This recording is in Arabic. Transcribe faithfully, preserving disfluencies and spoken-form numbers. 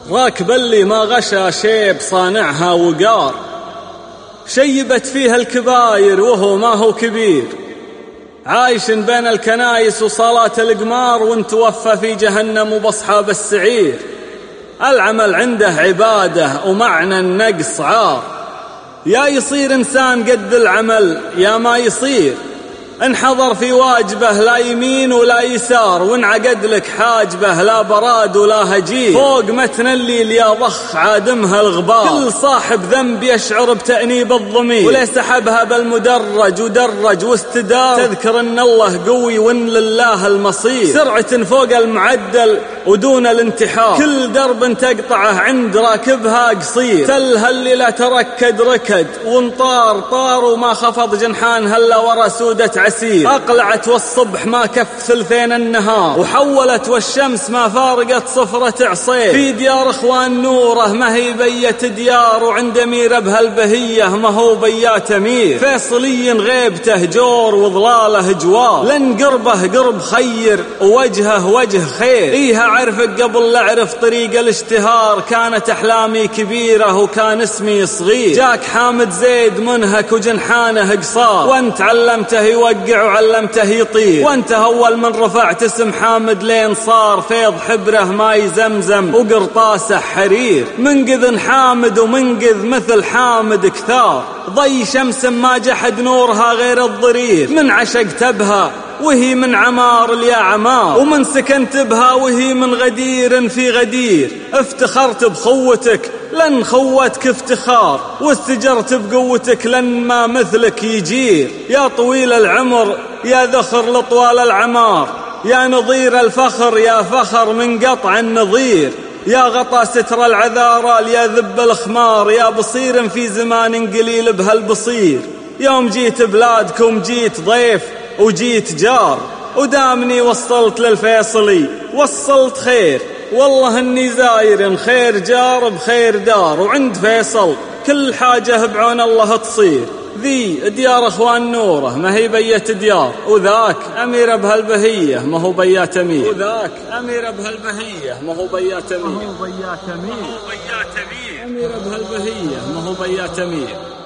راكب اللي ما غشى شيب صانعها وقار، شيبت فيها الكباير وهو ما هو كبير، عايش بين الكنايس وصلاة القمار، وانتوفى في جهنم وبصحاب السعير. العمل عنده عبادة ومعنى النقص عار، يا يصير إنسان قد العمل يا ما يصير، انحضر في واجبه لا يمين ولا يسار، وانعقد لك حاجبه لا براد ولا هجير، فوق متن الليل يا ضخ عادمها الغبار، كل صاحب ذنب يشعر بتأنيب الضمير، وليس سحبها بالمدرج ودرج واستدار، تذكر ان الله قوي وان لله المصير، سرعة فوق المعدل ودون الانتحار، كل درب تقطعه عند راكبها قصير، تلها اللي لا تركد ركد وانطار طار، وما خفض جنحان هلا ورا سودة عسير، أقلعت والصبح ما كف ثلثين النهار، وحولت والشمس ما فارقت صفرة عصير، في ديار اخوان نوره ما هي بيت ديار، وعند امير بهالبهية ما هو بيات امير، فيصلي غيبته جور وضلاله جوار، لن قربه قرب خير ووجهه وجه خير، ايها عرفك قبل لا اعرف طريق الاشتهار، كانت احلامي كبيرة وكان اسمي صغير، جاك حامد زيد منهك وجنحانه قصار، وانت علمته يوقع وعلمته يطير، وانت اول من رفعت اسم حامد لين صار فيض حبره ماي زمزم وقرطاسه حرير، منقذ حامد ومنقذ مثل حامد كثار، ضي شمس ما جحد نورها غير الضرير، من عشقت بها وهي من عمار ليا عمار، ومن سكنت بها وهي من غدير في غدير، افتخرت بخوتك لن خوتك افتخار، واستجرت بقوتك لن ما مثلك يجير، يا طويل العمر يا ذخر لطوال العمار، يا نظير الفخر يا فخر من قطع النظير، يا غطى ستر العذارى يا ذب الخمار، يا بصير في زمان قليل بهالبصير، يوم جيت بلادكم جيت ضيف وجيت جار، ودامني وصلت للفيصلي وصلت خير، والله اني زاير خير جار بخير دار، وعند فيصل كل حاجة بعون الله تصير، ذي ديار اخوان نوره ما هي بيت ديار، وذاك امير بهالبهية ما هو بيات امير، وذاك امير بهالبهية ما هو بيات امير، ما هو بيات امير، امير بهالبهية ما هو بيات امير.